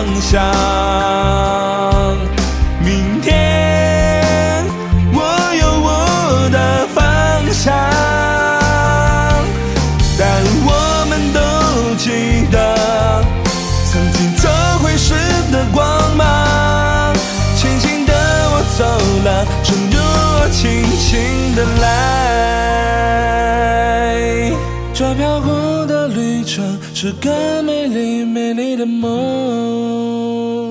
向。明天我有我的方向，但我们都记得曾经这会是的光芒。轻轻的我走了，正如我轻轻的来。这飘忽的旅程是个美丽美丽的梦。